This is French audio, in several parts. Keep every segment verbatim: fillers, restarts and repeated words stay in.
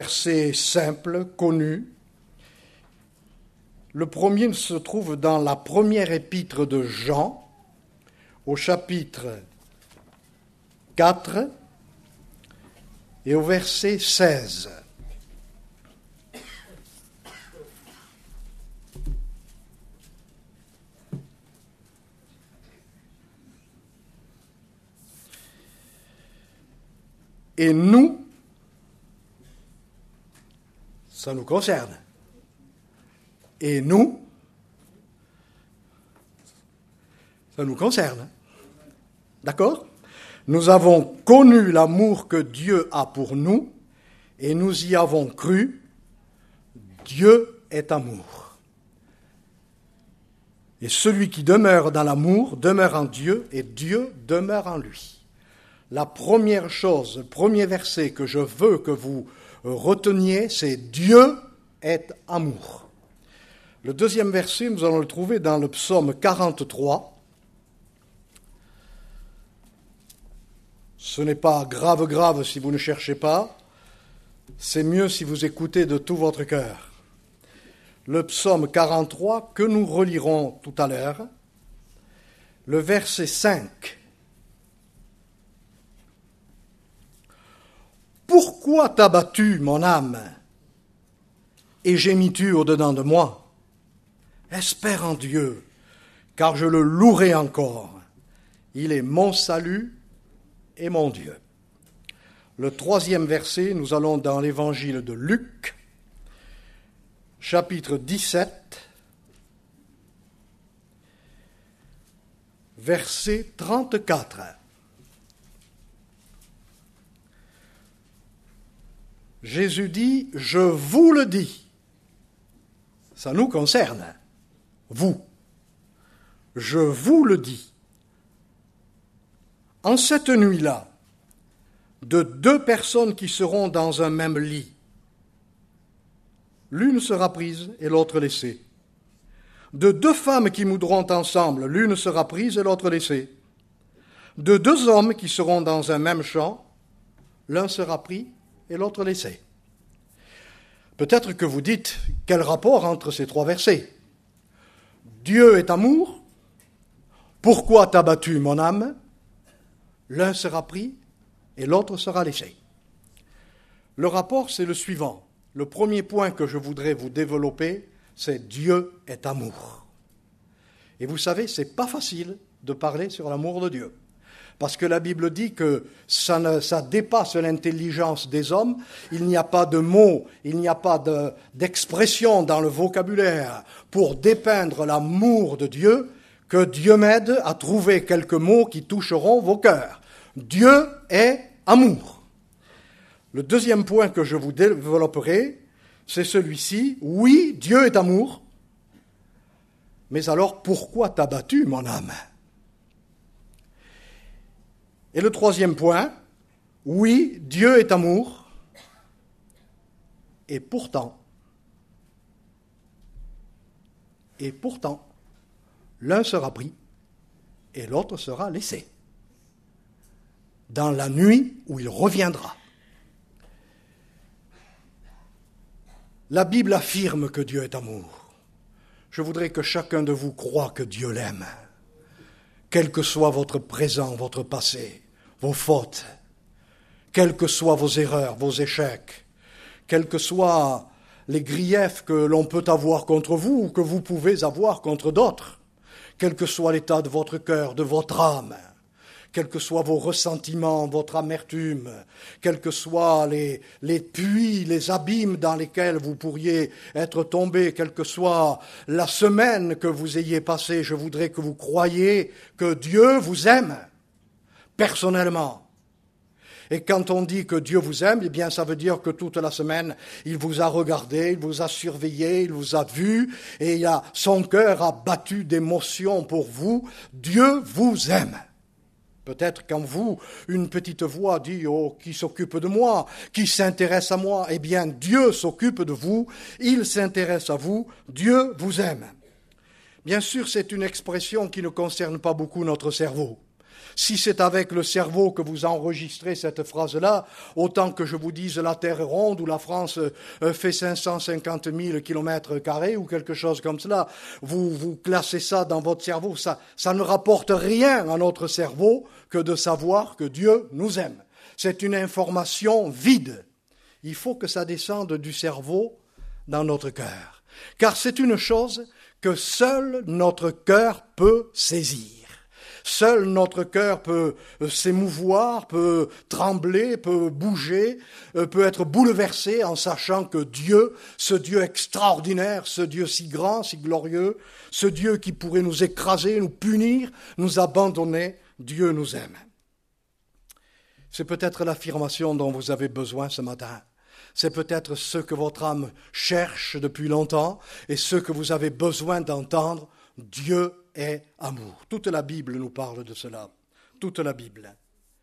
Versets simples, connus. Le premier se trouve dans la première épître de Jean, au chapitre quatre et au verset seize. Et nous, ça nous concerne. Et nous, ça nous concerne. D'accord ? Nous avons connu l'amour que Dieu a pour nous et nous y avons cru. Dieu est amour. Et celui qui demeure dans l'amour demeure en Dieu et Dieu demeure en lui. La première chose, le premier verset que je veux que vous reteniez, c'est Dieu est amour. Le deuxième verset, nous allons le trouver dans le psaume quarante-trois. Ce n'est pas grave, grave si vous ne cherchez pas. C'est mieux si vous écoutez de tout votre cœur. Le psaume quarante-trois, que nous relirons tout à l'heure, le verset cinq. Pourquoi t'as battu, mon âme, et gémis-tu au-dedans de moi ? Espère en Dieu, car je le louerai encore. Il est mon salut et mon Dieu. Le troisième verset, nous allons dans l'évangile de Luc, chapitre dix-sept, verset trente-quatre. Jésus dit, « Je vous le dis ». Ça nous concerne, vous. Je vous le dis. En cette nuit-là, de deux personnes qui seront dans un même lit, l'une sera prise et l'autre laissée. De deux femmes qui moudront ensemble, l'une sera prise et l'autre laissée. De deux hommes qui seront dans un même champ, l'un sera pris et l'autre laissé. Peut-être que vous dites, quel rapport entre ces trois versets ? Dieu est amour. Pourquoi t'as battu mon âme ? L'un sera pris et l'autre sera laissé. Le rapport, c'est le suivant. Le premier point que je voudrais vous développer, c'est Dieu est amour. Et vous savez, c'est pas facile de parler sur l'amour de Dieu. Parce que la Bible dit que ça, ne, ça dépasse l'intelligence des hommes. Il n'y a pas de mots, il n'y a pas de, d'expression dans le vocabulaire pour dépeindre l'amour de Dieu, que Dieu m'aide à trouver quelques mots qui toucheront vos cœurs. Dieu est amour. Le deuxième point que je vous développerai, c'est celui-ci. Oui, Dieu est amour. Mais alors, pourquoi t'as battu mon âme ? Et le troisième point, oui, Dieu est amour, et pourtant, et pourtant, l'un sera pris et l'autre sera laissé, dans la nuit où il reviendra. La Bible affirme que Dieu est amour. Je voudrais que chacun de vous croie que Dieu l'aime. Quel que soit votre présent, votre passé, vos fautes, quelles que soient vos erreurs, vos échecs, quels que soient les griefs que l'on peut avoir contre vous ou que vous pouvez avoir contre d'autres, quel que soit l'état de votre cœur, de votre âme, quels que soient vos ressentiments, votre amertume, quels que soient les, les puits, les abîmes dans lesquels vous pourriez être tombés, quelle que soit la semaine que vous ayez passée, je voudrais que vous croyiez que Dieu vous aime, personnellement. Et quand on dit que Dieu vous aime, eh bien ça veut dire que toute la semaine, il vous a regardé, il vous a surveillé, il vous a vu, et il a, son cœur a battu d'émotion pour vous. Dieu vous aime. Peut-être quand vous, une petite voix dit « Oh, qui s'occupe de moi, qui s'intéresse à moi ?» Eh bien, Dieu s'occupe de vous, il s'intéresse à vous, Dieu vous aime. Bien sûr, c'est une expression qui ne concerne pas beaucoup notre cerveau. si c'est avec le cerveau que vous enregistrez cette phrase-là, autant que je vous dise la Terre est ronde ou la France fait cinq cent cinquante mille kilomètres carrés ou quelque chose comme cela, vous, vous classez ça dans votre cerveau, ça, ça ne rapporte rien à notre cerveau que de savoir que Dieu nous aime. C'est une information vide. Il faut que ça descende du cerveau dans notre cœur. Car c'est une chose que seul notre cœur peut saisir. Seul notre cœur peut s'émouvoir, peut trembler, peut bouger, peut être bouleversé en sachant que Dieu, ce Dieu extraordinaire, ce Dieu si grand, si glorieux, ce Dieu qui pourrait nous écraser, nous punir, nous abandonner, Dieu nous aime. C'est peut-être l'affirmation dont vous avez besoin ce matin. C'est peut-être ce que votre âme cherche depuis longtemps et ce que vous avez besoin d'entendre. Dieu est amour. Toute la Bible nous parle de cela. Toute la Bible.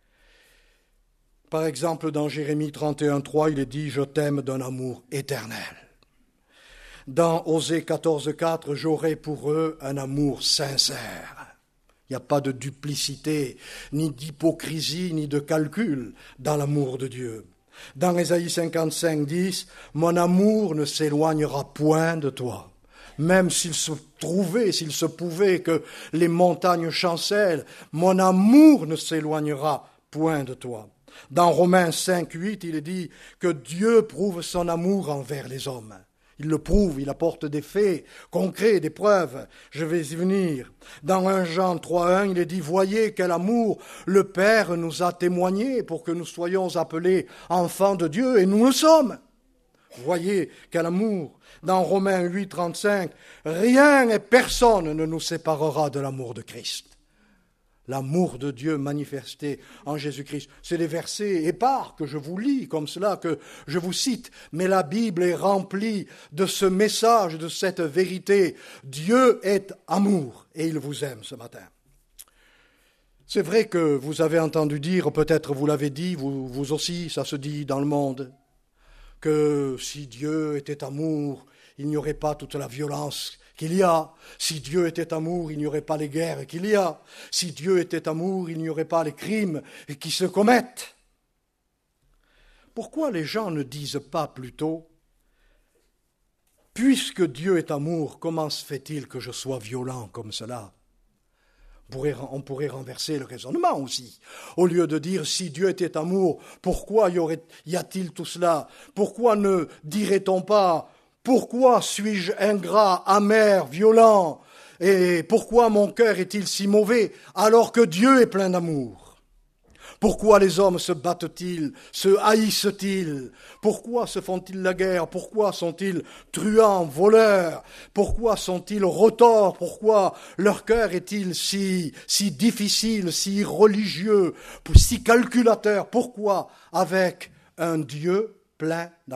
Par exemple, dans Jérémie trente et un, trois, il est dit « Je t'aime d'un amour éternel ». Dans Osée quatorze, quatre, « J'aurai pour eux un amour sincère ». Il n'y a pas de duplicité, ni d'hypocrisie, ni de calcul dans l'amour de Dieu. Dans Ésaïe cinquante-cinq, dix, « Mon amour ne s'éloignera point de toi. » Même s'il se trouvait, s'il se pouvait que les montagnes chancellent, mon amour ne s'éloignera point de toi. Dans Romains cinq, huit, il est dit que Dieu prouve son amour envers les hommes. Il le prouve, il apporte des faits concrets, des preuves. Je vais y venir. Dans premier Jean trois, un, il est dit « Voyez quel amour le Père nous a témoigné pour que nous soyons appelés enfants de Dieu, et nous le sommes. » Voyez quel amour. Dans Romains huit, trente-cinq, « Rien et personne ne nous séparera de l'amour de Christ. » L'amour de Dieu manifesté en Jésus-Christ. C'est des versets épars que je vous lis comme cela, que je vous cite. Mais la Bible est remplie de ce message, de cette vérité. Dieu est amour et il vous aime ce matin. C'est vrai que vous avez entendu dire, peut-être vous l'avez dit, vous, vous aussi, ça se dit dans le monde, que si Dieu était amour, il n'y aurait pas toute la violence qu'il y a. Si Dieu était amour, il n'y aurait pas les guerres qu'il y a. Si Dieu était amour, il n'y aurait pas les crimes qui se commettent. Pourquoi les gens ne disent pas plutôt « Puisque Dieu est amour, comment se fait-il que je sois violent comme cela ?» On pourrait renverser le raisonnement aussi. Au lieu de dire « Si Dieu était amour, pourquoi y, aurait, y a-t-il tout cela ?» Pourquoi ne dirait-on pas « Pourquoi suis-je ingrat, amer, violent ? Et pourquoi mon cœur est-il si mauvais alors que Dieu est plein d'amour ? Pourquoi les hommes se battent-ils, se haïssent-ils ? Pourquoi se font-ils la guerre ? Pourquoi sont-ils truands, voleurs ? Pourquoi sont-ils retors ? Pourquoi leur cœur est-il si, si difficile, si religieux, si calculateur ? Pourquoi avec un Dieu plein d'amour ?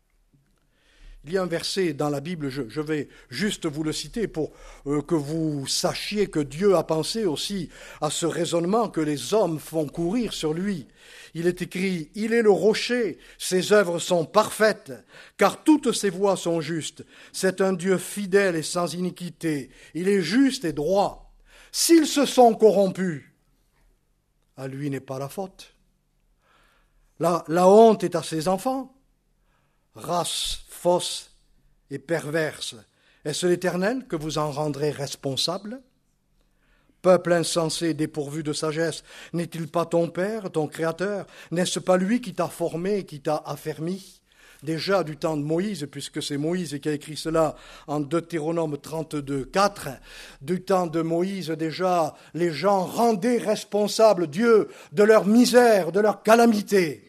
Il y a un verset dans la Bible, je, je vais juste vous le citer pour euh, que vous sachiez que Dieu a pensé aussi à ce raisonnement que les hommes font courir sur lui. Il est écrit « Il est le rocher, ses œuvres sont parfaites, car toutes ses voies sont justes. C'est un Dieu fidèle et sans iniquité. Il est juste et droit. S'ils se sont corrompus, à lui n'est pas la faute. La, la honte est à ses enfants. Race fausse et perverse, est-ce l'Éternel que vous en rendrez responsable ? Peuple insensé, dépourvu de sagesse, n'est-il pas ton Père, ton Créateur ? N'est-ce pas lui qui t'a formé, qui t'a affermi ? Déjà du temps de Moïse, puisque c'est Moïse qui a écrit cela en Deutéronome trente-deux, quatre, du temps de Moïse déjà, les gens rendaient responsable Dieu de leur misère, de leur calamité.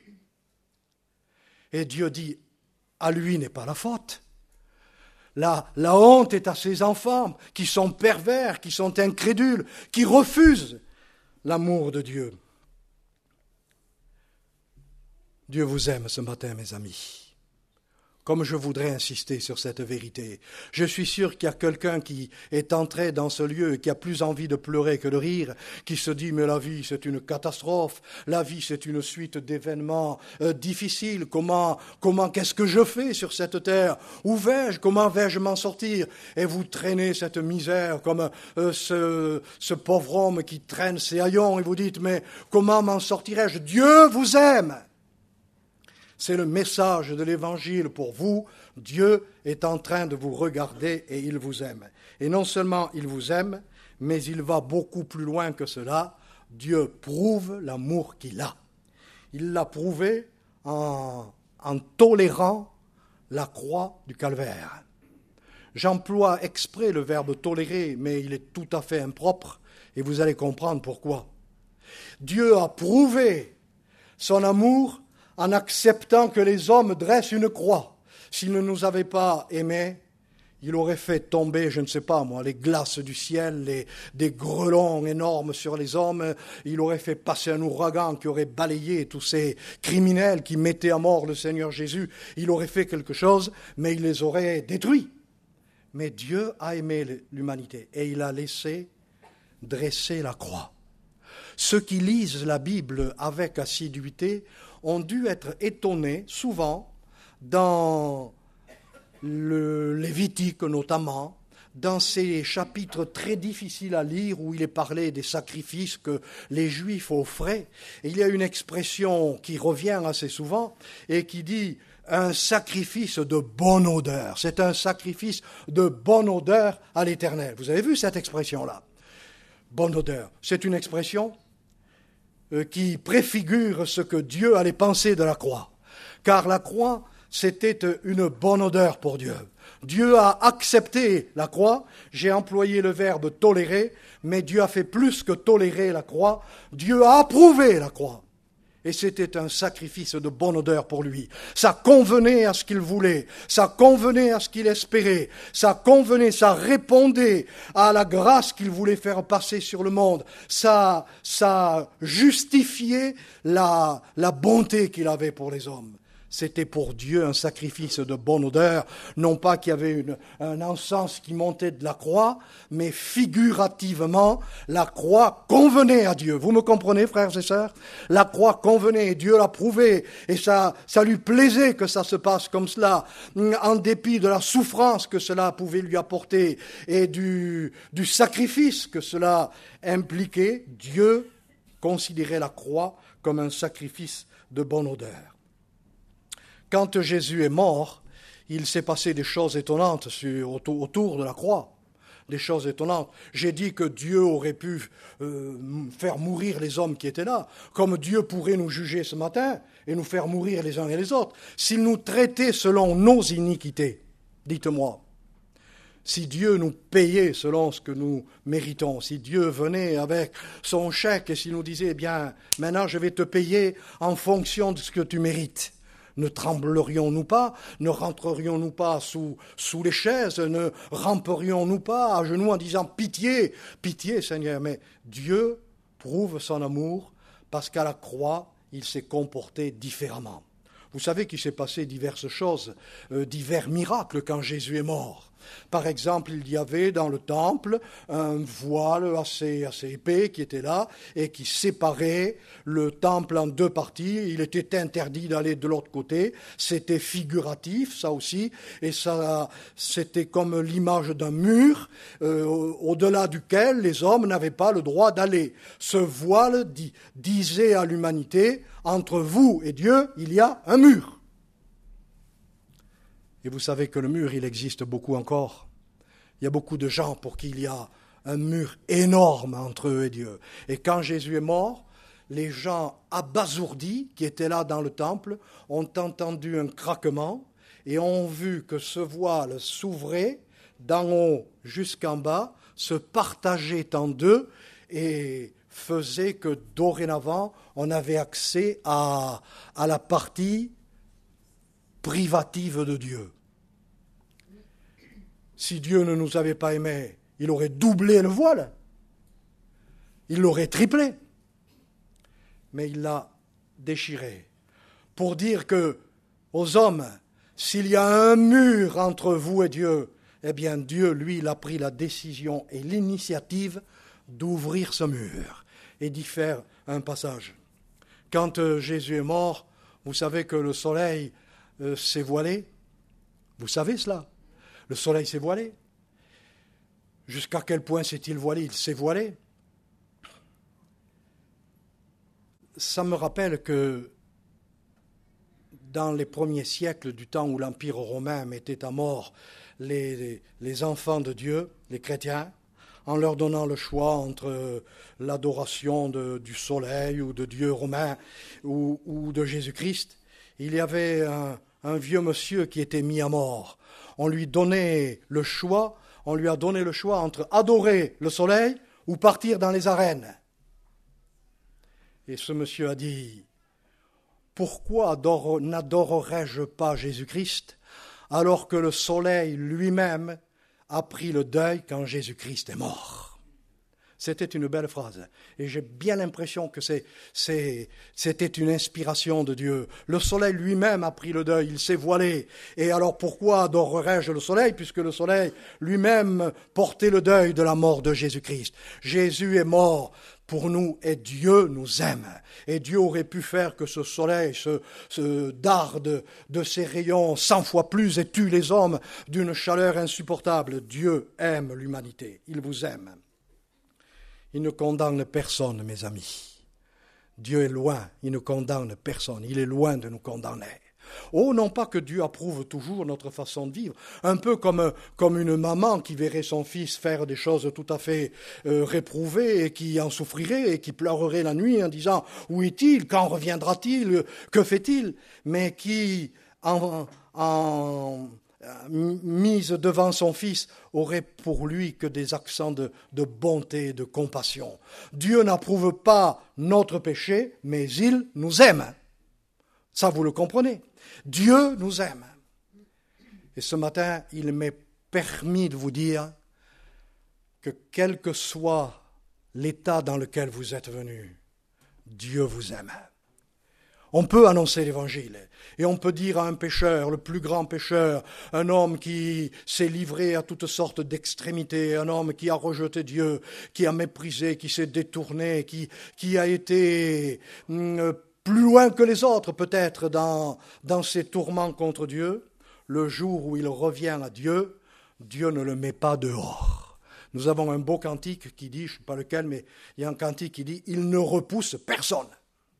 Et Dieu dit, à lui n'est pas la faute. La, la honte est à ses enfants qui sont pervers, qui sont incrédules, qui refusent l'amour de Dieu. Dieu vous aime ce matin, mes amis, comme je voudrais insister sur cette vérité. Je suis sûr qu'il y a quelqu'un qui est entré dans ce lieu et qui a plus envie de pleurer que de rire, qui se dit « mais la vie c'est une catastrophe, la vie c'est une suite d'événements euh, difficiles, comment, comment qu'est-ce que je fais sur cette terre? Où vais-je? Comment vais-je m'en sortir ?» Et vous traînez cette misère comme euh, ce, ce pauvre homme qui traîne ses haillons et vous dites « mais comment m'en sortirai-je? Dieu vous aime !» C'est le message de l'Évangile pour vous. Dieu est en train de vous regarder et il vous aime. Et non seulement il vous aime, mais il va beaucoup plus loin que cela. Dieu prouve l'amour qu'il a. Il l'a prouvé en, en tolérant la croix du calvaire. J'emploie exprès le verbe tolérer, mais il est tout à fait impropre et vous allez comprendre pourquoi. Dieu a prouvé son amour en acceptant que les hommes dressent une croix. S'il ne nous avait pas aimés, il aurait fait tomber, je ne sais pas moi, les glaces du ciel, les, des grêlons énormes sur les hommes. Il aurait fait passer un ouragan qui aurait balayé tous ces criminels qui mettaient à mort le Seigneur Jésus. Il aurait fait quelque chose, mais il les aurait détruits. Mais Dieu a aimé l'humanité et il a laissé dresser la croix. Ceux qui lisent la Bible avec assiduité ont dû être étonnés, souvent, dans le Lévitique notamment, dans ces chapitres très difficiles à lire où il est parlé des sacrifices que les Juifs offraient. Et il y a une expression qui revient assez souvent et qui dit « un sacrifice de bonne odeur ». C'est un sacrifice de bonne odeur à l'Éternel. Vous avez vu cette expression-là? Bonne odeur. C'est une expression qui préfigure ce que Dieu allait penser de la croix. Car la croix, c'était une bonne odeur pour Dieu. Dieu a accepté la croix. J'ai employé le verbe tolérer, mais Dieu a fait plus que tolérer la croix. Dieu a approuvé la croix. Et c'était un sacrifice de bonne odeur pour lui. Ça convenait à ce qu'il voulait, ça convenait à ce qu'il espérait, ça convenait, ça répondait à la grâce qu'il voulait faire passer sur le monde. Ça, ça justifiait la, la bonté qu'il avait pour les hommes. C'était pour Dieu un sacrifice de bonne odeur, non pas qu'il y avait une, un encens qui montait de la croix, mais figurativement, la croix convenait à Dieu. Vous me comprenez, frères et sœurs? La croix convenait, et Dieu l'a prouvé, et ça, ça lui plaisait que ça se passe comme cela, en dépit de la souffrance que cela pouvait lui apporter, et du, du sacrifice que cela impliquait. Dieu considérait la croix comme un sacrifice de bonne odeur. Quand Jésus est mort, il s'est passé des choses étonnantes sur, autour, autour de la croix. Des choses étonnantes. J'ai dit que Dieu aurait pu euh, faire mourir les hommes qui étaient là, comme Dieu pourrait nous juger ce matin et nous faire mourir les uns et les autres. S'il nous traitait selon nos iniquités, dites-moi, si Dieu nous payait selon ce que nous méritons, si Dieu venait avec son chèque et s'il nous disait, eh bien, maintenant je vais te payer en fonction de ce que tu mérites, ne tremblerions-nous pas, ne rentrerions-nous pas sous, sous les chaises, ne ramperions-nous pas à genoux en disant « Pitié, pitié Seigneur ». Mais Dieu prouve son amour parce qu'à la croix, il s'est comporté différemment. Vous savez qu'il s'est passé diverses choses, euh, divers miracles quand Jésus est mort. Par exemple, il y avait dans le temple un voile assez, assez épais qui était là et qui séparait le temple en deux parties. Il était interdit d'aller de l'autre côté. C'était figuratif, ça aussi, et ça, c'était comme l'image d'un mur euh, au-delà duquel les hommes n'avaient pas le droit d'aller. Ce voile dit, disait à l'humanité, entre vous et Dieu, il y a un mur. Et vous savez que le mur, il existe beaucoup encore. Il y a beaucoup de gens pour qui il y a un mur énorme entre eux et Dieu. Et quand Jésus est mort, les gens abasourdis qui étaient là dans le temple ont entendu un craquement et ont vu que ce voile s'ouvrait d'en haut jusqu'en bas, se partageait en deux et faisait que dorénavant, on avait accès à, à la partie privative de Dieu. Si Dieu ne nous avait pas aimés, il aurait doublé le voile. Il l'aurait triplé. Mais il l'a déchiré. Pour dire que aux hommes s'il y a un mur entre vous et Dieu, eh bien Dieu, lui, il a pris la décision et l'initiative d'ouvrir ce mur et d'y faire un passage. Quand euh, Jésus est mort, vous savez que le soleil euh, s'est voilé. Vous savez cela? Le soleil s'est voilé. Jusqu'à quel point s'est-il voilé? Il s'est voilé. Ça me rappelle que dans les premiers siècles du temps où l'Empire romain mettait à mort les, les, les enfants de Dieu, les chrétiens, en leur donnant le choix entre l'adoration de, du soleil ou de Dieu romain ou, ou de Jésus-Christ, il y avait un, un vieux monsieur qui était mis à mort. On lui donnait le choix, on lui a donné le choix entre adorer le soleil ou partir dans les arènes. Et ce monsieur a dit, pourquoi n'adorerais-je pas Jésus-Christ alors que le soleil lui-même a pris le deuil quand Jésus-Christ est mort? C'était une belle phrase. Et j'ai bien l'impression que c'est, c'est, c'était une inspiration de Dieu. Le soleil lui-même a pris le deuil, il s'est voilé. Et alors pourquoi adorerais-je le soleil, puisque le soleil lui-même portait le deuil de la mort de Jésus-Christ? Jésus est mort pour nous et Dieu nous aime. Et Dieu aurait pu faire que ce soleil se, se darde de ses rayons cent fois plus et tue les hommes d'une chaleur insupportable. Dieu aime l'humanité, il vous aime. Il ne condamne personne, mes amis. Dieu est loin, il ne condamne personne, il est loin de nous condamner. Oh, non pas que Dieu approuve toujours notre façon de vivre, un peu comme, comme une maman qui verrait son fils faire des choses tout à fait euh, réprouvées et qui en souffrirait et qui pleurerait la nuit en disant « Où est-il? Quand reviendra-t-il? Que fait-il ?» Mais qui, en, en mise devant son fils, aurait pour lui que des accents de, de bonté et de compassion. Dieu n'approuve pas notre péché, mais il nous aime. Ça, vous le comprenez. Dieu nous aime. Et ce matin, il m'est permis de vous dire que quel que soit l'état dans lequel vous êtes venus, Dieu vous aime. On peut annoncer l'évangile et on peut dire à un pécheur, le plus grand pécheur, un homme qui s'est livré à toutes sortes d'extrémités, un homme qui a rejeté Dieu, qui a méprisé, qui s'est détourné, qui, qui a été hum, plus loin que les autres peut-être dans, dans ses tourments contre Dieu, le jour où il revient à Dieu, Dieu ne le met pas dehors. Nous avons un beau cantique qui dit, je ne sais pas lequel, mais il y a un cantique qui dit « Il ne repousse personne ».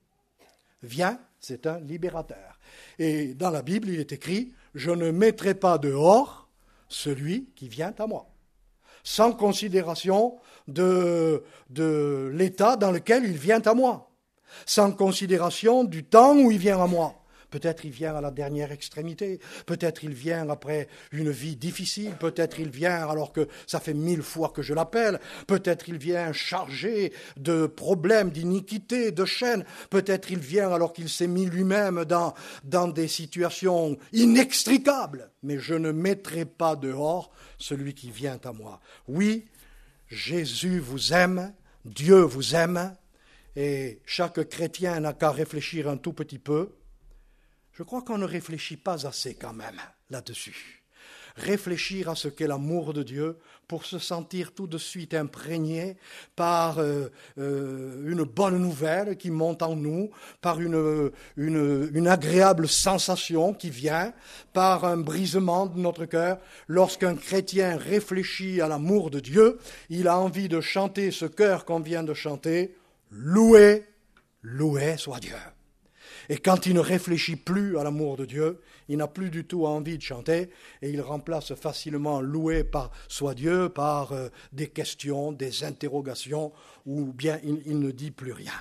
Vient, c'est un libérateur. Et dans la Bible, il est écrit « Je ne mettrai pas dehors celui qui vient à moi », sans considération de, de l'état dans lequel il vient à moi, sans considération du temps où il vient à moi. Peut-être il vient à la dernière extrémité, peut-être il vient après une vie difficile, peut-être il vient alors que ça fait mille fois que je l'appelle, peut-être il vient chargé de problèmes, d'iniquités, de chaînes, peut-être il vient alors qu'il s'est mis lui-même dans, dans des situations inextricables. Mais je ne mettrai pas dehors celui qui vient à moi. Oui, Jésus vous aime, Dieu vous aime, et chaque chrétien n'a qu'à réfléchir un tout petit peu. Je crois qu'on ne réfléchit pas assez quand même là-dessus. Réfléchir à ce qu'est l'amour de Dieu pour se sentir tout de suite imprégné par euh, euh, une bonne nouvelle qui monte en nous, par une, une, une agréable sensation qui vient, par un brisement de notre cœur. Lorsqu'un chrétien réfléchit à l'amour de Dieu, il a envie de chanter ce chœur qu'on vient de chanter, « Loué, loué soit Dieu ». Et quand il ne réfléchit plus à l'amour de Dieu, il n'a plus du tout envie de chanter et il remplace facilement loué par soit Dieu par euh, des questions, des interrogations ou bien il, il ne dit plus rien.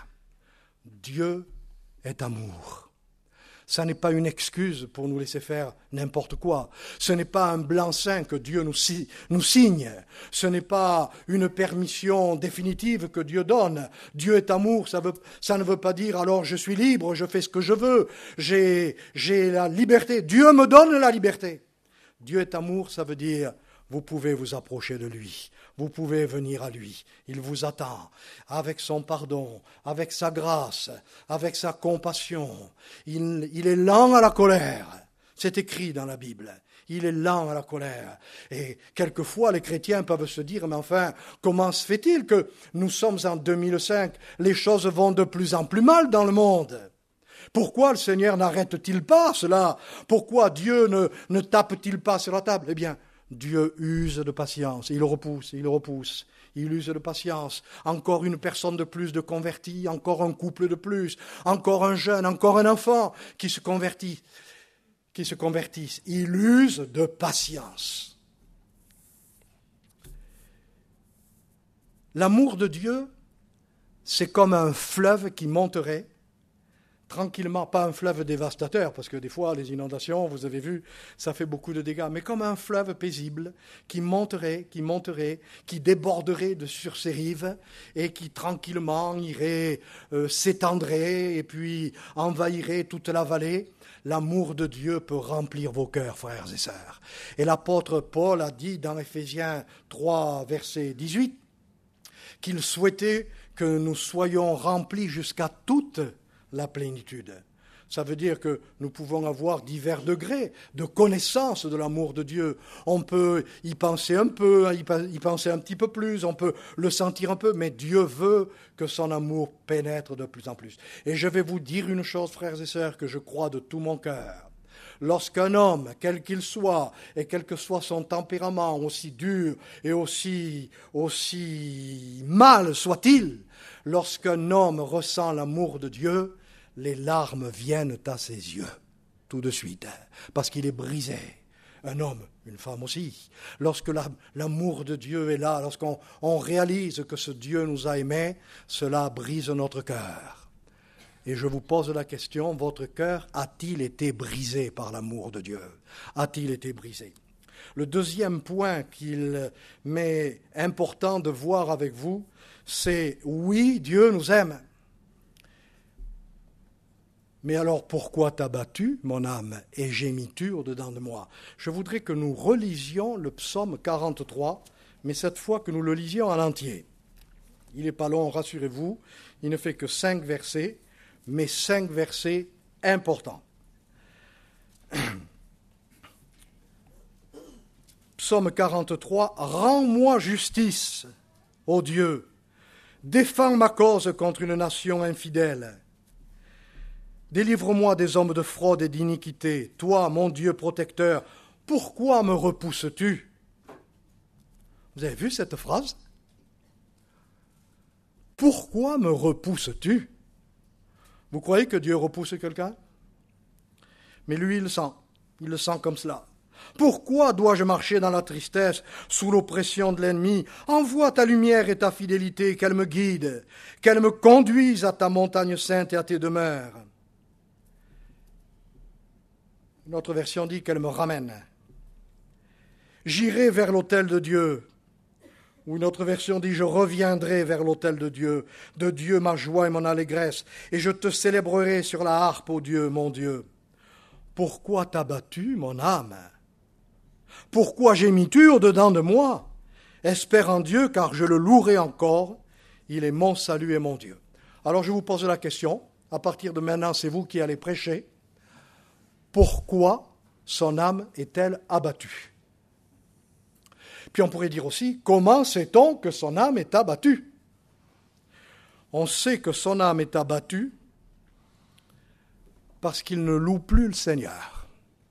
Dieu est amour. Ça n'est pas une excuse pour nous laisser faire n'importe quoi. Ce n'est pas un blanc-seing que Dieu nous, si, nous signe. Ce n'est pas une permission définitive que Dieu donne. Dieu est amour, ça, veut, ça ne veut pas dire alors je suis libre, je fais ce que je veux, j'ai, j'ai la liberté. Dieu me donne la liberté. Dieu est amour, ça veut dire vous pouvez vous approcher de lui. Vous pouvez venir à lui. Il vous attend avec son pardon, avec sa grâce, avec sa compassion. Il, il est lent à la colère. C'est écrit dans la Bible. Il est lent à la colère. Et quelquefois, les chrétiens peuvent se dire, mais enfin, comment se fait-il que nous sommes en deux mille cinq, les choses vont de plus en plus mal dans le monde? Pourquoi le Seigneur n'arrête-t-il pas cela? Pourquoi Dieu ne, ne tape-t-il pas sur la table? Eh bien, Dieu use de patience. Il repousse, il repousse. Il use de patience. Encore une personne de plus de convertie, encore un couple de plus, encore un jeune, encore un enfant qui se convertit, qui se convertissent. Il use de patience. L'amour de Dieu, c'est comme un fleuve qui monterait tranquillement, pas un fleuve dévastateur, parce que des fois, les inondations, vous avez vu, ça fait beaucoup de dégâts, mais comme un fleuve paisible qui monterait, qui monterait, qui déborderait de sur ses rives et qui tranquillement irait, euh, s'étendrait et puis envahirait toute la vallée. L'amour de Dieu peut remplir vos cœurs, frères et sœurs. Et l'apôtre Paul a dit dans Éphésiens trois, verset dix-huit, qu'il souhaitait que nous soyons remplis jusqu'à toute la plénitude. Ça veut dire que nous pouvons avoir divers degrés de connaissance de l'amour de Dieu. On peut y penser un peu, y penser un petit peu plus, on peut le sentir un peu, mais Dieu veut que son amour pénètre de plus en plus. Et je vais vous dire une chose, frères et sœurs, que je crois de tout mon cœur. Lorsqu'un homme, quel qu'il soit, et quel que soit son tempérament, aussi dur et aussi, aussi mal soit-il, lorsqu'un homme ressent l'amour de Dieu, les larmes viennent à ses yeux, tout de suite, parce qu'il est brisé. Un homme, une femme aussi. Lorsque la, l'amour de Dieu est là, lorsqu'on on réalise que ce Dieu nous a aimés, cela brise notre cœur. Et je vous pose la question, votre cœur a-t-il été brisé par l'amour de Dieu? A-t-il été brisé? Le deuxième point qu'il m'est important de voir avec vous, c'est oui, Dieu nous aime. Mais alors pourquoi t'as battu, mon âme, et gémis-tu au-dedans de moi? Je voudrais que nous relisions le psaume quarante-trois, mais cette fois que nous le lisions en entier. Il n'est pas long, rassurez-vous, il ne fait que cinq versets, mais cinq versets importants. Psaume quarante-trois, « Rends-moi justice, ô Dieu, défends ma cause contre une nation infidèle. Délivre-moi des hommes de fraude et d'iniquité. Toi, mon Dieu protecteur, pourquoi me repousses-tu » Vous avez vu cette phrase? Pourquoi me repousses-tu? Vous croyez que Dieu repousse quelqu'un? Mais lui, il le sent. Il le sent comme cela. Pourquoi dois-je marcher dans la tristesse, sous l'oppression de l'ennemi? Envoie ta lumière et ta fidélité, qu'elle me guide, qu'elle me conduise à ta montagne sainte et à tes demeures. Notre version dit qu'elle me ramène. J'irai vers l'autel de Dieu. Ou une autre version dit, je reviendrai vers l'autel de Dieu, de Dieu ma joie et mon allégresse, et je te célébrerai sur la harpe, ô Dieu, mon Dieu. Pourquoi t'as battu, mon âme? Pourquoi gémis-tu au-dedans de moi? Espère en Dieu, car je le louerai encore. Il est mon salut et mon Dieu. Alors je vous pose la question, à partir de maintenant, c'est vous qui allez prêcher. Pourquoi son âme est-elle abattue? Puis on pourrait dire aussi, comment sait-on que son âme est abattue? On sait que son âme est abattue parce qu'il ne loue plus le Seigneur.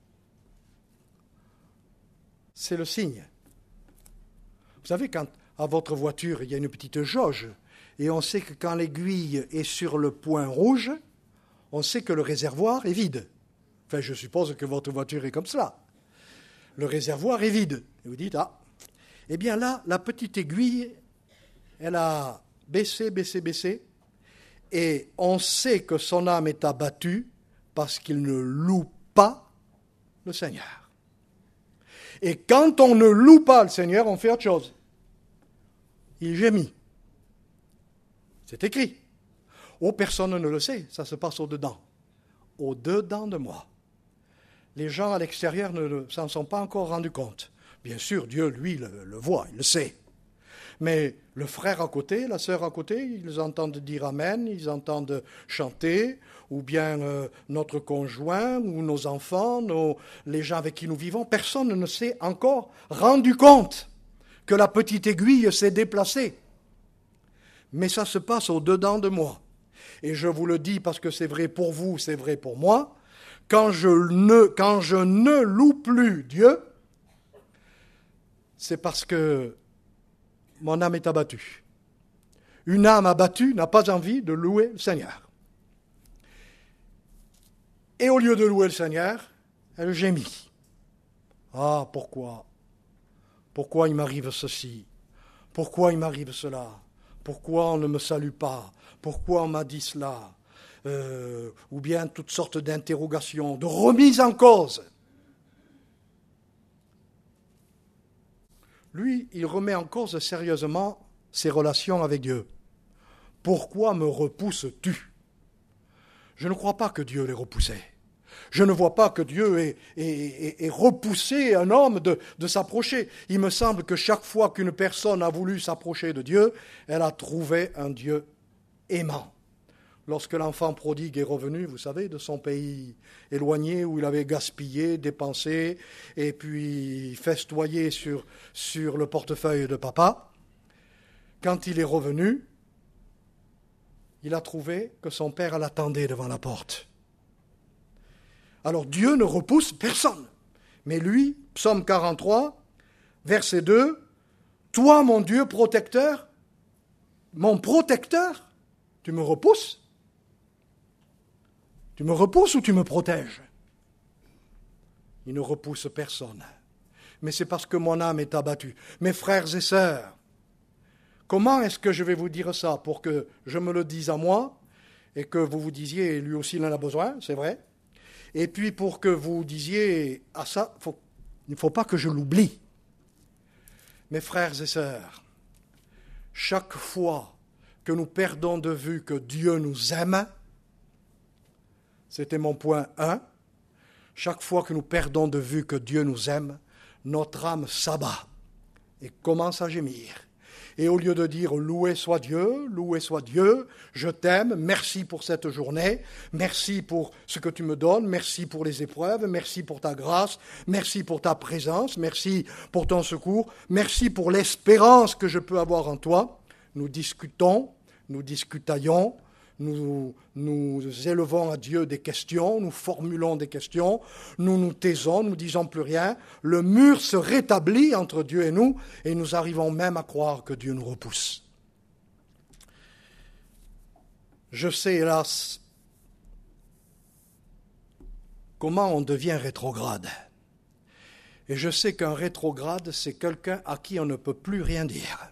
C'est le signe. Vous savez, quand à votre voiture, il y a une petite jauge, et on sait que quand l'aiguille est sur le point rouge, on sait que le réservoir est vide. Enfin, je suppose que votre voiture est comme cela. Le réservoir est vide. Et vous dites, ah, eh bien là, la petite aiguille, elle a baissé, baissé, baissé, et on sait que son âme est abattue parce qu'il ne loue pas le Seigneur. Et quand on ne loue pas le Seigneur, on fait autre chose. Il gémit. C'est écrit. Oh, personne ne le sait, ça se passe au-dedans. Au-dedans de moi. Les gens à l'extérieur ne s'en sont pas encore rendus compte. Bien sûr, Dieu, lui, le, le voit, il le sait. Mais le frère à côté, la sœur à côté, ils entendent dire Amen, ils entendent chanter, ou bien euh, notre conjoint, ou nos enfants, nos, les gens avec qui nous vivons. Personne ne s'est encore rendu compte que la petite aiguille s'est déplacée. Mais ça se passe au-dedans de moi. Et je vous le dis parce que c'est vrai pour vous, c'est vrai pour moi. Quand je ne, quand je ne loue plus Dieu, c'est parce que mon âme est abattue. Une âme abattue n'a pas envie de louer le Seigneur. Et au lieu de louer le Seigneur, elle gémit. Ah, pourquoi ? Pourquoi il m'arrive ceci ? Pourquoi il m'arrive cela ? Pourquoi on ne me salue pas ? Pourquoi on m'a dit cela ? euh, Ou bien toutes sortes d'interrogations, de remises en cause. Lui, il remet en cause sérieusement ses relations avec Dieu. Pourquoi me repousses-tu ? Je ne crois pas que Dieu l'ait repoussé. Je ne vois pas que Dieu ait, ait, ait repoussé un homme de, de s'approcher. Il me semble que chaque fois qu'une personne a voulu s'approcher de Dieu, elle a trouvé un Dieu aimant. Lorsque l'enfant prodigue est revenu, vous savez, de son pays éloigné où il avait gaspillé, dépensé et puis festoyé sur, sur le portefeuille de papa, quand il est revenu, il a trouvé que son père l'attendait devant la porte. Alors Dieu ne repousse personne. Mais lui, psaume quarante-trois, verset deux, « Toi, mon Dieu protecteur, mon protecteur, tu me repousses ? Tu me repousses ou tu me protèges ? » Il ne repousse personne. Mais c'est parce que mon âme est abattue. Mes frères et sœurs, comment est-ce que je vais vous dire ça pour que je me le dise à moi et que vous vous disiez, lui aussi il en a besoin, c'est vrai. Et puis pour que vous disiez, ah ça, faut, il ne faut pas que je l'oublie. Mes frères et sœurs, chaque fois que nous perdons de vue que Dieu nous aime, c'était mon point un, chaque fois que nous perdons de vue que Dieu nous aime, notre âme s'abat et commence à gémir. Et au lieu de dire « Loué soit Dieu, loué soit Dieu, je t'aime, merci pour cette journée, merci pour ce que tu me donnes, merci pour les épreuves, merci pour ta grâce, merci pour ta présence, merci pour ton secours, merci pour l'espérance que je peux avoir en toi. » Nous discutons, nous discutaillons, nous nous élevons à Dieu des questions, nous formulons des questions, nous nous taisons, nous ne disons plus rien. Le mur se rétablit entre Dieu et nous, et nous arrivons même à croire que Dieu nous repousse. Je sais, hélas, comment on devient rétrograde. Et je sais qu'un rétrograde, c'est quelqu'un à qui on ne peut plus rien dire.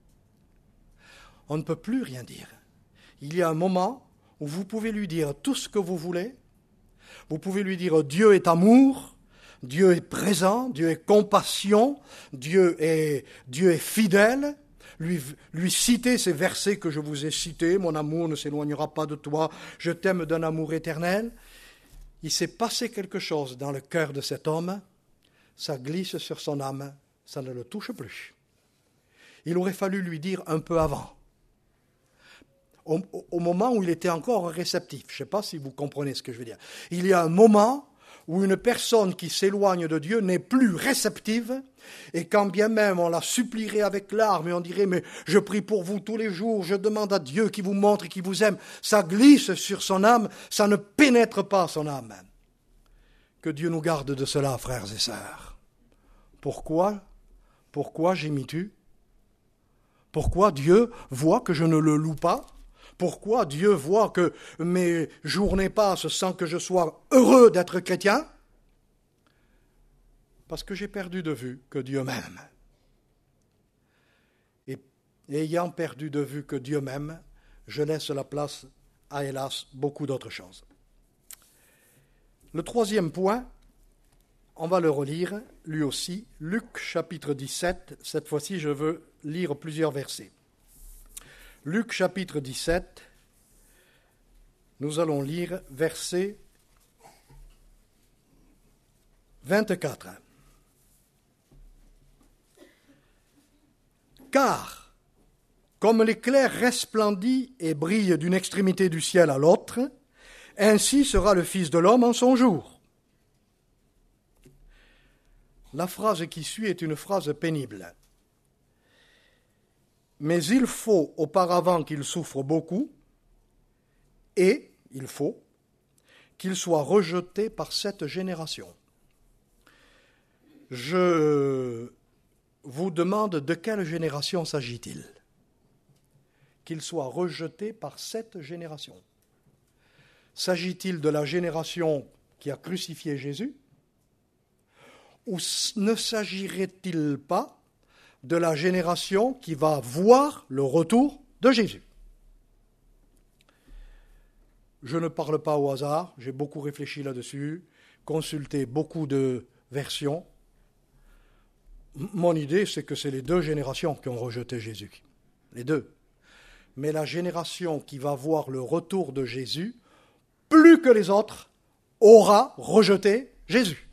On ne peut plus rien dire. Il y a un moment où vous pouvez lui dire tout ce que vous voulez. Vous pouvez lui dire Dieu est amour, Dieu est présent, Dieu est compassion, Dieu est, Dieu est fidèle. Lui, lui citer ces versets que je vous ai cités, mon amour ne s'éloignera pas de toi, je t'aime d'un amour éternel. Il s'est passé quelque chose dans le cœur de cet homme, ça glisse sur son âme, ça ne le touche plus. Il aurait fallu lui dire un peu avant. Au, au moment où il était encore réceptif. Je ne sais pas si vous comprenez ce que je veux dire. Il y a un moment où une personne qui s'éloigne de Dieu n'est plus réceptive, et quand bien même on la supplierait avec larmes, et on dirait, mais je prie pour vous tous les jours, je demande à Dieu qui vous montre et qui vous aime, ça glisse sur son âme, ça ne pénètre pas son âme. Que Dieu nous garde de cela, frères et sœurs. Pourquoi Pourquoi gémis-tu ? Pourquoi Dieu voit que je ne le loue pas ? Pourquoi Dieu voit que mes journées passent sans que je sois heureux d'être chrétien ? Parce que j'ai perdu de vue que Dieu m'aime. Et ayant perdu de vue que Dieu m'aime, je laisse la place à, hélas, beaucoup d'autres choses. Le troisième point, on va le relire, lui aussi, Luc chapitre dix-sept. Cette fois-ci, je veux lire plusieurs versets. Luc chapitre dix-sept, nous allons lire verset vingt-quatre. Car Comme l'éclair resplendit et brille d'une extrémité du ciel à l'autre, ainsi sera le Fils de l'homme en son jour. La phrase qui suit est une phrase pénible. Mais il faut auparavant qu'il souffre beaucoup, et il faut qu'il soit rejeté par cette génération. Je vous demande de quelle génération s'agit-il ? Qu'il soit rejeté par cette génération. S'agit-il de la génération qui a crucifié Jésus ? Ou ne s'agirait-il pas de la génération qui va voir le retour de Jésus ? Je ne parle pas au hasard, j'ai beaucoup réfléchi là-dessus, consulté beaucoup de versions. Mon idée, c'est que c'est les deux générations qui ont rejeté Jésus. Les deux. Mais la génération qui va voir le retour de Jésus, plus que les autres, aura rejeté Jésus.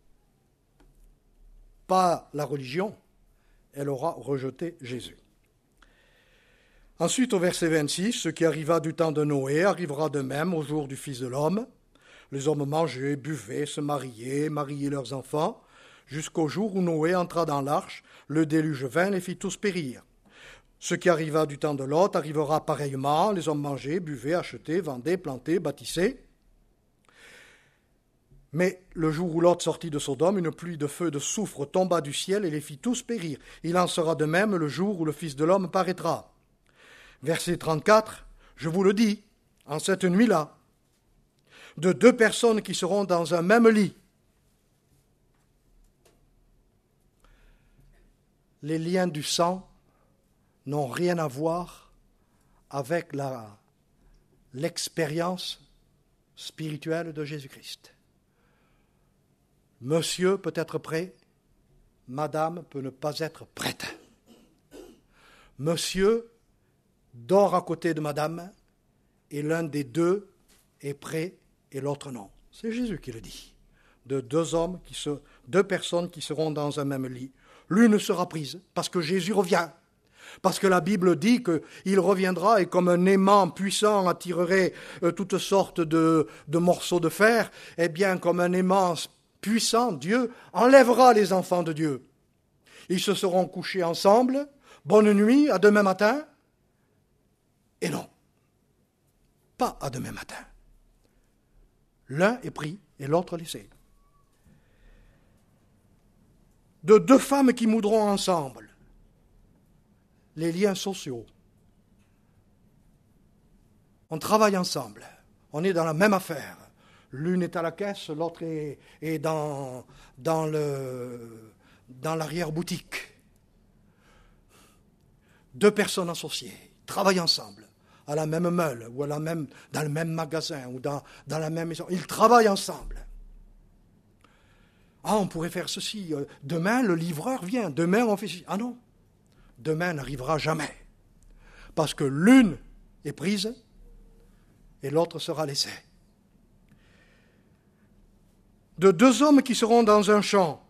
Pas la religion, elle aura rejeté Jésus. Ensuite, au verset vingt-six, ce qui arriva du temps de Noé arrivera de même au jour du Fils de l'homme. Les hommes mangeaient, buvaient, se mariaient, mariaient leurs enfants, jusqu'au jour où Noé entra dans l'arche, le déluge vint, les fit tous périr. Ce qui arriva du temps de Lot arrivera pareillement, les hommes mangeaient, buvaient, achetaient, vendaient, plantaient, bâtissaient. Mais le jour où Lot sortit de Sodome, une pluie de feu et de soufre tomba du ciel et les fit tous périr. Il en sera de même le jour où le Fils de l'homme paraîtra. Verset trente-quatre, je vous le dis, en cette nuit-là, de deux personnes qui seront dans un même lit, les liens du sang n'ont rien à voir avec la, l'expérience spirituelle de Jésus-Christ. Monsieur peut être prêt, madame peut ne pas être prête. Monsieur dort à côté de madame et l'un des deux est prêt et l'autre non. C'est Jésus qui le dit. De deux hommes, qui se, deux personnes qui seront dans un même lit. L'une sera prise parce que Jésus revient. Parce que la Bible dit qu'il reviendra et comme un aimant puissant attirerait toutes sortes de, de morceaux de fer, eh bien comme un aimant puissant, Dieu enlèvera les enfants de Dieu. Ils se seront couchés ensemble, bonne nuit, à demain matin. Et non, pas à demain matin. L'un est pris et l'autre laissé. De deux femmes qui moudront ensemble, les liens sociaux. On travaille ensemble, on est dans la même affaire. L'une est à la caisse, l'autre est, est dans, dans, le, dans l'arrière-boutique. Deux personnes associées, travaillent ensemble, à la même meule, ou à la même, dans le même magasin, ou dans, dans la même maison. Ils travaillent ensemble. Ah, on pourrait faire ceci. Demain, le livreur vient. Demain, on fait ceci. Ah non. Demain n'arrivera jamais. Parce que l'une est prise et l'autre sera laissée. De deux hommes qui seront dans un champ,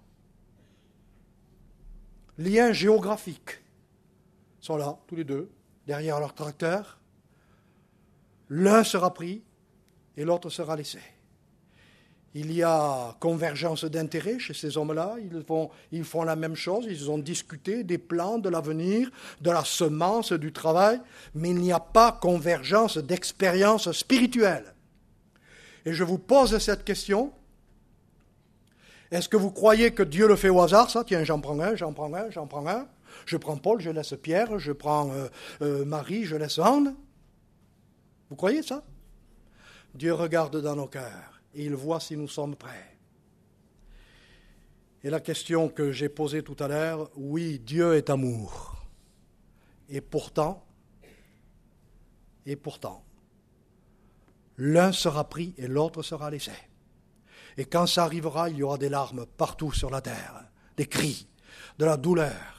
lien géographique, sont là, tous les deux, derrière leur tracteur. L'un sera pris et l'autre sera laissé. Il y a convergence d'intérêts chez ces hommes-là, ils font, ils font la même chose, ils ont discuté des plans de l'avenir, de la semence, du travail, mais il n'y a pas convergence d'expérience spirituelle. Et je vous pose cette question, est-ce que vous croyez que Dieu le fait au hasard, ça ? Tiens, j'en prends un, j'en prends un, j'en prends un, je prends Paul, je laisse Pierre, je prends euh, euh, Marie, je laisse Anne. Vous croyez ça ? Dieu regarde dans nos cœurs. Et il voit si nous sommes prêts. Et la question que j'ai posée tout à l'heure, oui, Dieu est amour. Et pourtant, et pourtant, l'un sera pris et l'autre sera laissé. Et quand ça arrivera, il y aura des larmes partout sur la terre, des cris, de la douleur,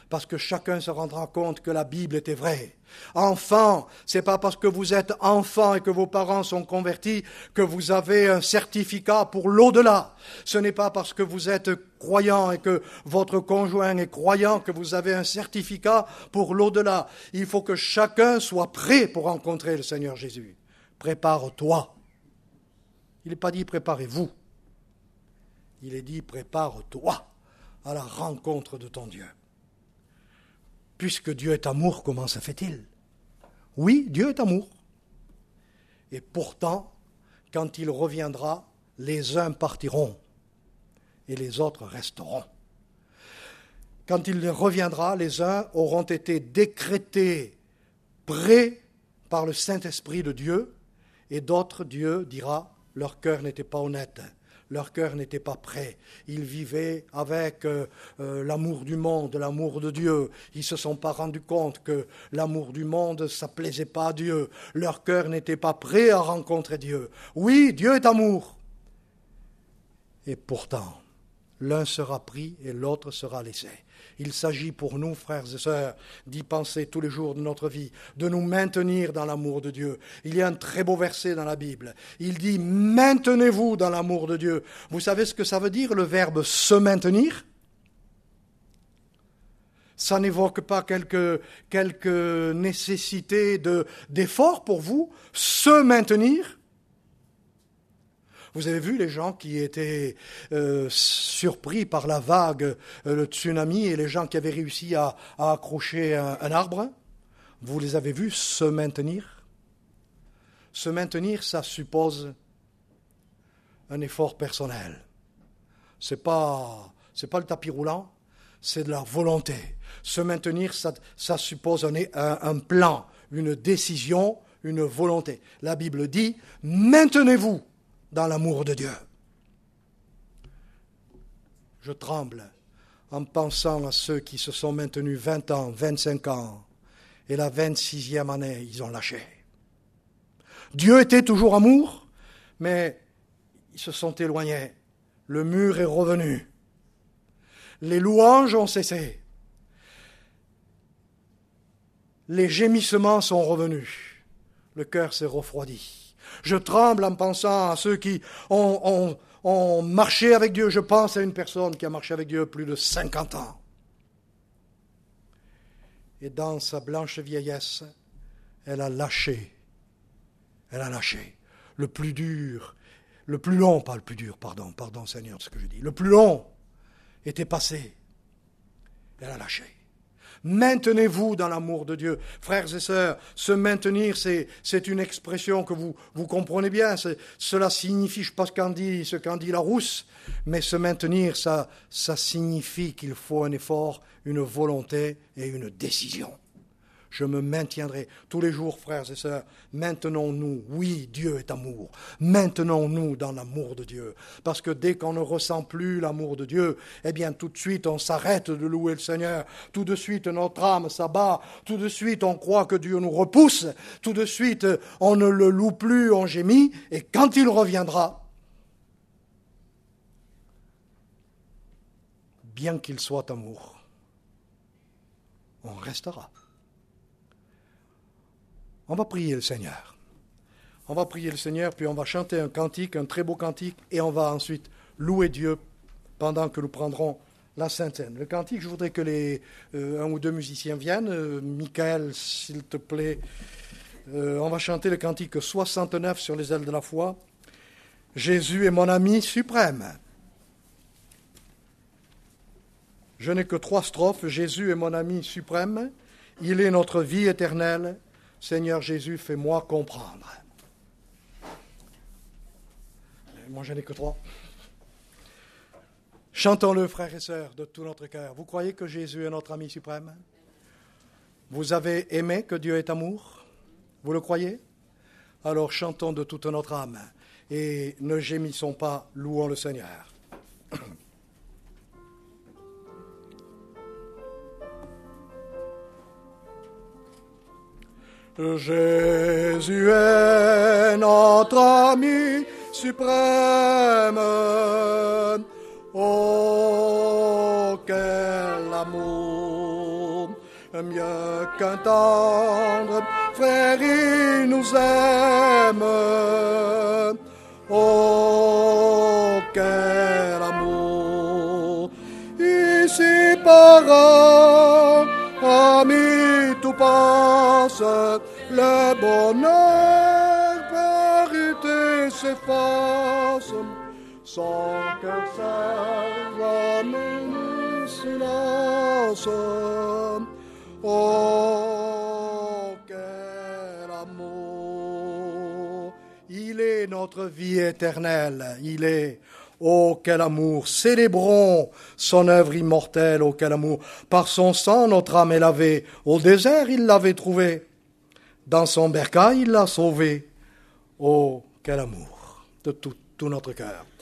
parce que chacun se rendra compte que la Bible était vraie. Enfant, c'est pas parce que vous êtes enfant et que vos parents sont convertis que vous avez un certificat pour l'au-delà. Ce n'est pas parce que vous êtes croyant et que votre conjoint est croyant que vous avez un certificat pour l'au-delà. Il faut que chacun soit prêt pour rencontrer le Seigneur Jésus. Prépare-toi. Il n'est pas dit préparez-vous. Il est dit prépare-toi à la rencontre de ton Dieu. Puisque Dieu est amour, comment se fait-il? Oui, Dieu est amour. Et pourtant, quand il reviendra, les uns partiront et les autres resteront. Quand il reviendra, les uns auront été décrétés prêts par le Saint-Esprit de Dieu, et d'autres, Dieu dira, leur cœur n'était pas honnête. Leur cœur n'était pas prêt. Ils vivaient avec euh, euh, l'amour du monde, l'amour de Dieu. Ils ne se sont pas rendus compte que l'amour du monde, ça ne plaisait pas à Dieu. Leur cœur n'était pas prêt à rencontrer Dieu. Oui, Dieu est amour. Et pourtant, l'un sera pris et l'autre sera laissé. Il s'agit pour nous, frères et sœurs, d'y penser tous les jours de notre vie, de nous maintenir dans l'amour de Dieu. Il y a un très beau verset dans la Bible. Il dit « Maintenez-vous dans l'amour de Dieu ». Vous savez ce que ça veut dire, le verbe « se maintenir » ? Ça n'évoque pas quelque, quelque nécessité de, d'effort pour vous, se maintenir. Vous avez vu les gens qui étaient euh, surpris par la vague, euh, le tsunami, et les gens qui avaient réussi à, à accrocher un, un arbre? Vous les avez vus se maintenir? Se maintenir, ça suppose un effort personnel. C'est pas, c'est pas le tapis roulant, c'est de la volonté. Se maintenir, ça, ça suppose un, un, un plan, une décision, une volonté. La Bible dit « Maintenez-vous » dans l'amour de Dieu. Je tremble en pensant à ceux qui se sont maintenus vingt ans, vingt-cinq ans, et la vingt-sixième année, ils ont lâché. Dieu était toujours amour, mais ils se sont éloignés. Le mur est revenu. Les louanges ont cessé. Les gémissements sont revenus. Le cœur s'est refroidi. Je tremble en pensant à ceux qui ont, ont, ont marché avec Dieu. Je pense à une personne qui a marché avec Dieu plus de cinquante ans. Et dans sa blanche vieillesse, elle a lâché. Elle a lâché. Le plus dur, le plus long, pas le plus dur, pardon, pardon Seigneur, ce que je dis. Le plus long était passé. Elle a lâché. Maintenez-vous dans l'amour de Dieu. Frères et sœurs, se maintenir, c'est, c'est une expression que vous, vous comprenez bien. C'est, cela signifie, je ne sais pas ce qu'en dit, ce qu'en dit Larousse, mais se maintenir, ça, ça signifie qu'il faut un effort, une volonté et une décision. Je me maintiendrai tous les jours, frères et sœurs. Maintenons-nous, oui, Dieu est amour. Maintenons-nous dans l'amour de Dieu. Parce que dès qu'on ne ressent plus l'amour de Dieu, eh bien tout de suite on s'arrête de louer le Seigneur. Tout de suite notre âme s'abat. Tout de suite on croit que Dieu nous repousse. Tout de suite on ne le loue plus, on gémit. Et quand il reviendra, bien qu'il soit amour, on restera. On va prier le Seigneur. On va prier le Seigneur, puis on va chanter un cantique, un très beau cantique, et on va ensuite louer Dieu pendant que nous prendrons la Sainte Seine. Le cantique, je voudrais que les euh, un ou deux musiciens viennent. Euh, Michael, s'il te plaît. Euh, on va chanter le cantique soixante-neuf sur les ailes de la foi. Jésus est mon ami suprême. Je n'ai que trois strophes. Jésus est mon ami suprême. Il est notre vie éternelle. Seigneur Jésus, fais-moi comprendre. Moi, je n'ai que trois. Chantons-le, frères et sœurs, de tout notre cœur. Vous croyez que Jésus est notre ami suprême? Vous avez aimé que Dieu est amour? Vous le croyez? Alors chantons de toute notre âme et ne gémissons pas, louons le Seigneur. Jésus est notre ami suprême. Oh, quel amour! mieux qu'un tendre frère, il nous aime. Oh, quel amour! Ici parents, amis, tout passe, le bonheur par été s'efface, son cœur serre le silence. Oh, quel amour! Il est notre vie éternelle, il est. Oh, quel amour! Célébrons son œuvre immortelle, oh, quel amour! Par son sang, notre âme est lavée. Au désert, il l'avait trouvée. Dans son bercail, il l'a sauvée. Oh, quel amour! De tout, tout notre cœur.